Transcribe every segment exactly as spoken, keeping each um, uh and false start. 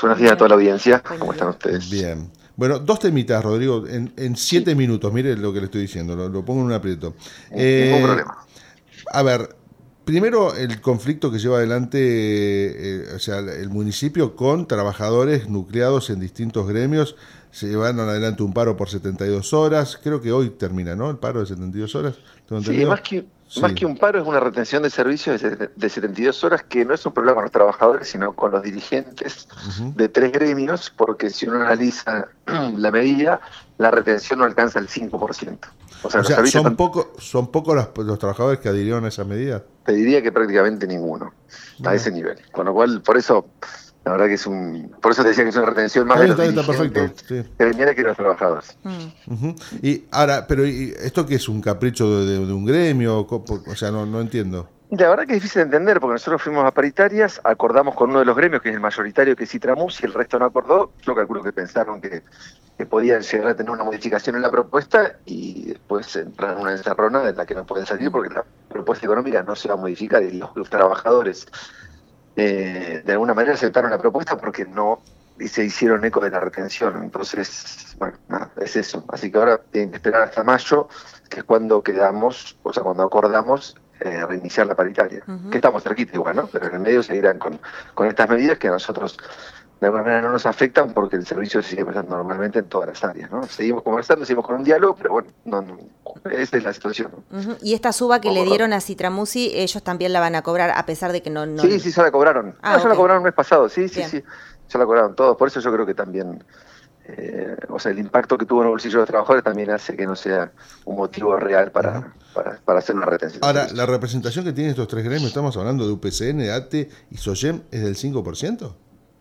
buenos días a toda la audiencia. ¿Cómo están ustedes? Bien. Bueno, dos temitas, Rodrigo, en, en siete sí. minutos, mire lo que le estoy diciendo, lo, lo pongo en un aprieto. Eh, Ningún problema. A ver, primero el conflicto que lleva adelante eh, o sea, el municipio con trabajadores nucleados en distintos gremios. Se llevaron adelante un paro por setenta y dos horas, creo que hoy termina, ¿no? El paro de setenta y dos horas. Sí, más que, sí. más que un paro es una retención de servicios de setenta y dos horas que no es un problema con los trabajadores, sino con los dirigentes uh-huh. de tres gremios, porque si uno analiza la medida, la retención no alcanza el cinco por ciento. O sea, o sea son, tan... poco, ¿son pocos los, los trabajadores que adhirieron a esa medida? Te diría que prácticamente ninguno, no. a ese nivel. Con lo cual, por eso... La verdad que es un... Por eso te decía que es una retención más está de los está perfecto, sí. que los trabajadores. Mm. Uh-huh. Y ahora, pero ¿y esto qué es? ¿Un capricho de, de, de un gremio? O sea, no, no entiendo. La verdad que es difícil de entender, porque nosotros fuimos a paritarias, acordamos con uno de los gremios, que es el mayoritario, que es Citramus, y el resto no acordó. Yo calculo que pensaron que, que podían llegar a tener una modificación en la propuesta y después entrar en una encerrona de la que no pueden salir porque la propuesta económica no se va a modificar y los, los trabajadores... Eh, de alguna manera aceptaron la propuesta porque no y se hicieron eco de la retención. Entonces, bueno, nada, es eso. Así que ahora tienen que esperar hasta mayo, que es cuando quedamos, o sea, cuando acordamos eh, reiniciar la paritaria. Uh-huh. Que estamos cerquita igual, ¿no? Pero en el medio seguirán con, con estas medidas que a nosotros de alguna manera no nos afectan porque el servicio se sigue prestando normalmente en todas las áreas, ¿no? Seguimos conversando, seguimos con un diálogo, pero bueno, no, no, esa es la situación, ¿no? Uh-huh. Y esta suba que le dieron a Citramusi, ellos también la van a cobrar a pesar de que no... no... Sí, sí, ya la cobraron. Ah, no, okay. Ya la cobraron el mes pasado, sí, sí, Bien. sí. Ya la cobraron todos, por eso yo creo que también, eh, o sea, el impacto que tuvo en el bolsillo de los trabajadores también hace que no sea un motivo real para, uh-huh. para, para hacer una retención. Ahora, la representación que tienen estos tres gremios, estamos hablando de U P C N, A T E y SOGEM, ¿es del cinco por ciento?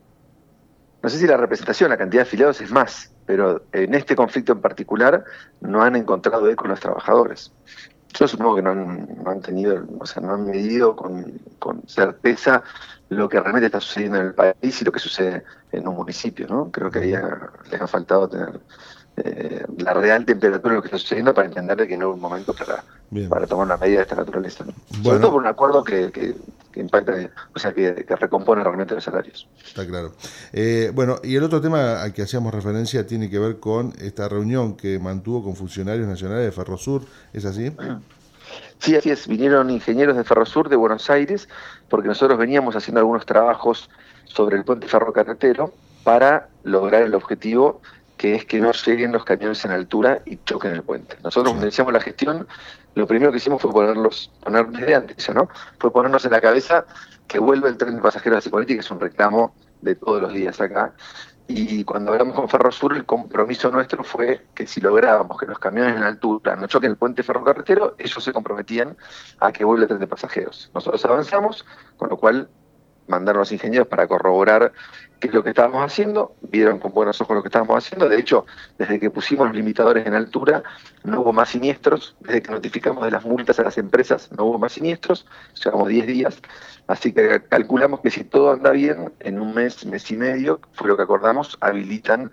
No sé si la representación, la cantidad de afiliados es más, pero en este conflicto en particular no han encontrado eco los trabajadores. Yo supongo que no han, no han tenido, o sea, no han medido con, con certeza lo que realmente está sucediendo en el país y lo que sucede en un municipio, ¿no? Creo que ahí ha, les ha faltado tener eh, la real temperatura de lo que está sucediendo para entender que no es un momento para, para tomar una medida de esta naturaleza, ¿no? Bueno. Sobre todo por un acuerdo que, que, que impacta, o sea, que, que recompone realmente los salarios. Está claro. Eh, bueno, y el otro tema al que hacíamos referencia tiene que ver con esta reunión que mantuvo con funcionarios nacionales de Ferrosur, ¿es así? Sí, así es. Vinieron ingenieros de Ferrosur de Buenos Aires, porque nosotros veníamos haciendo algunos trabajos sobre el puente ferrocarretero para lograr el objetivo que es que no lleguen los camiones en altura y choquen el puente. Nosotros, cuando iniciamos la gestión, lo primero que hicimos fue ponerlos, poner desde antes, ¿no? Fue ponernos en la cabeza que vuelve el tren de pasajeros a Cipolletti, que es un reclamo de todos los días acá. Y cuando hablamos con Ferrosur, el compromiso nuestro fue que si lográbamos que los camiones en altura no choquen el puente ferrocarretero, ellos se comprometían a que vuelva el tren de pasajeros. Nosotros avanzamos, con lo cual mandaron a los ingenieros para corroborar qué es lo que estábamos haciendo, vieron con buenos ojos lo que estábamos haciendo. De hecho, desde que pusimos los limitadores en altura, no hubo más siniestros. Desde que notificamos de las multas a las empresas, no hubo más siniestros. Llevamos diez días. Así que calculamos que si todo anda bien, en un mes, mes y medio, fue lo que acordamos, habilitan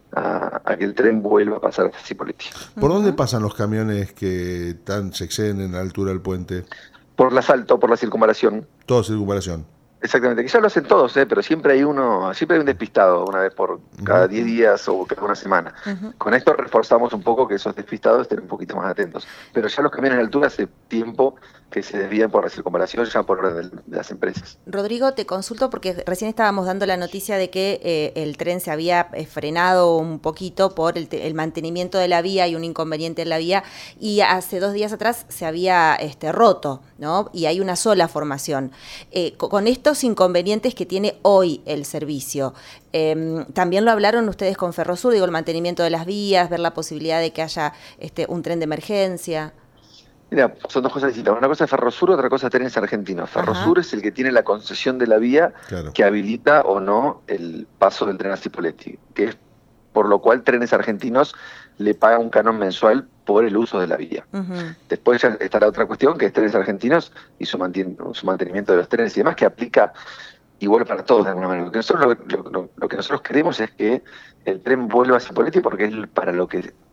a, a que el tren vuelva a pasar hasta Cipolletti. ¿Por uh-huh. dónde pasan los camiones que tan se exceden en la altura del puente? Por la Salto, por la circunvalación. Todo circunvalación. Exactamente, que ya lo hacen todos, ¿eh? Pero siempre hay uno, siempre hay un despistado una vez por cada diez uh-huh. días o cada una semana. Uh-huh. Con esto reforzamos un poco que esos despistados estén un poquito más atentos. Pero ya los camiones de altura hace tiempo que se desvían por la circunvalación, ya por orden de las empresas. Rodrigo, te consulto porque recién estábamos dando la noticia de que eh, el tren se había eh, frenado un poquito por el, el mantenimiento de la vía y un inconveniente en la vía, y hace dos días atrás se había este, roto, ¿no? Y hay una sola formación. Eh, con estos inconvenientes que tiene hoy el servicio, eh, también lo hablaron ustedes con Ferrosur, digo, el mantenimiento de las vías, ver la posibilidad de que haya este, un tren de emergencia. Mira, son dos cosas distintas. Una cosa es Ferrosur, otra cosa es Trenes Argentinos. Ferrosur Ajá. es el que tiene la concesión de la vía claro. que habilita o no el paso del tren a Cipolletti, que es por lo cual Trenes Argentinos le paga un canon mensual por el uso de la vía. Uh-huh. Después ya está la otra cuestión, que es Trenes Argentinos y su, mantien- su mantenimiento de los trenes y demás, que aplica igual para todos de alguna manera. Lo que nosotros, lo, lo, lo que nosotros queremos es que el tren vuelva a Cipolletti porque es para lo que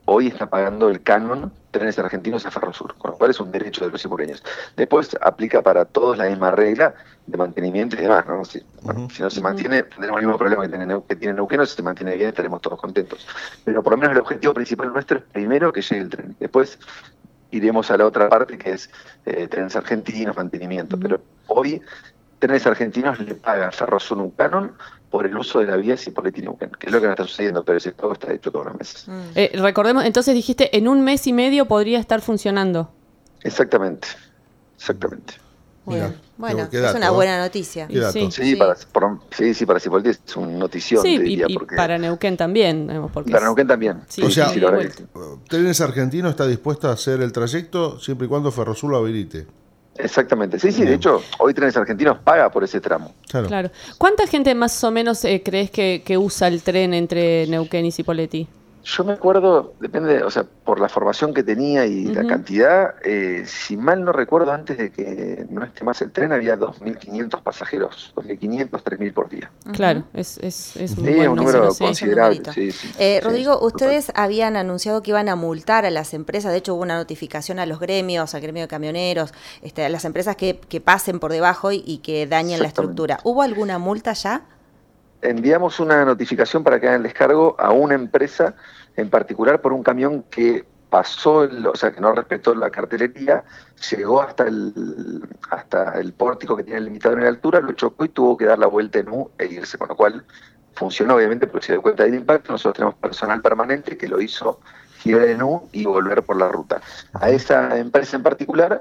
hoy está pagando el canon Trenes Argentinos a Ferrosur, con lo cual es un derecho de los cipureños. Después aplica para todos la misma regla de mantenimiento y demás, ¿no? Si, bueno, uh-huh. si no se mantiene, tendremos el mismo problema que tiene, que tiene Neuquén, si se mantiene bien estaremos todos contentos. Pero por lo menos el objetivo principal nuestro es primero que llegue el tren, después iremos a la otra parte que es eh, Trenes Argentinos, mantenimiento, uh-huh. pero hoy Trenes Argentinos le paga a Ferrosur un canon por el uso de la vía Cipolletti-Neuquén, que es lo que no está sucediendo, pero ese pago está hecho todos los meses. Mm. Eh, recordemos, entonces dijiste, en un mes y medio podría estar funcionando. Exactamente, exactamente. Bueno, bueno es dato, una buena noticia. Sí, sí, para, por, sí, sí, para Cipolletti es una notición, sí, te diría. Y, y porque para Neuquén también. Porque para Neuquén también. Sí, o sea, sí, sí, Trenes Argentinos está dispuesto a hacer el trayecto siempre y cuando Ferrosur lo habilite. Exactamente, sí, sí, de hecho, hoy Trenes Argentinos paga por ese tramo. Claro. claro. ¿Cuánta gente más o menos eh, crees que, que usa el tren entre Neuquén y Cipolletti? Yo me acuerdo, depende, o sea, por la formación que tenía y uh-huh. la cantidad, eh, si mal no recuerdo, antes de que no esté más el tren, había dos mil quinientos pasajeros, dos mil quinientos, tres mil por día. Uh-huh. Claro, es, es, es sí, un, buen un número sí, considerable. Sí, sí, eh, sí, Rodrigo, sí, ustedes total. habían anunciado que iban a multar a las empresas, de hecho hubo una notificación a los gremios, al gremio de camioneros, este, a las empresas que, que pasen por debajo y, y que dañen la estructura. ¿Hubo alguna multa ya? Enviamos una notificación para que hagan el descargo a una empresa en particular por un camión que pasó, el, o sea, que no respetó la cartelería, llegó hasta el hasta el pórtico que tiene el limitador en altura, lo chocó y tuvo que dar la vuelta en U e irse, con lo cual funcionó obviamente porque se dio cuenta del impacto. Nosotros tenemos personal permanente que lo hizo girar en U y volver por la ruta. A esa empresa en particular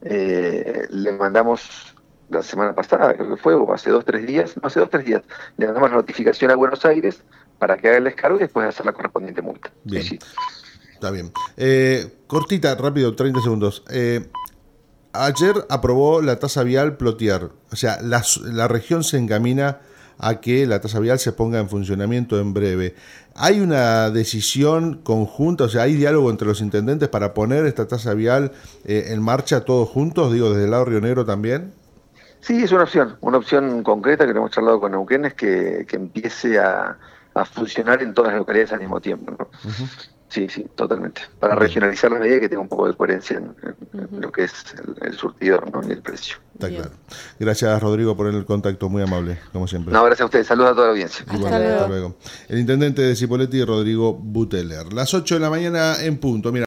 eh, le mandamos la semana pasada, creo que fue, o hace dos, tres días, no, hace dos, tres días, le mandamos la notificación a Buenos Aires para que haga el descargo y después hacer la correspondiente multa. Bien, sí, sí. Está bien. Eh, cortita, rápido, treinta segundos. Eh, ayer aprobó la tasa vial Plotier, o sea, la, la región se encamina a que la tasa vial se ponga en funcionamiento en breve. ¿Hay una decisión conjunta, o sea, hay diálogo entre los intendentes para poner esta tasa vial eh, en marcha todos juntos, digo, desde el lado Río Negro también? Sí, es una opción, una opción concreta que hemos charlado con Neuquén es que, que empiece a, a funcionar en todas las localidades al mismo tiempo, ¿no? Uh-huh. Sí, sí, totalmente. Para regionalizar la medida y que tenga un poco de coherencia en, en uh-huh. lo que es el, el surtidor, ¿no? Y el precio. Está Bien. Claro. Gracias, Rodrigo, por el contacto, muy amable, como siempre. No, gracias a ustedes. Saludos a toda la audiencia. Hasta, Igual, luego. hasta luego. El intendente de Cipolletti, Rodrigo Buteler. Las ocho de la mañana en punto. Mira.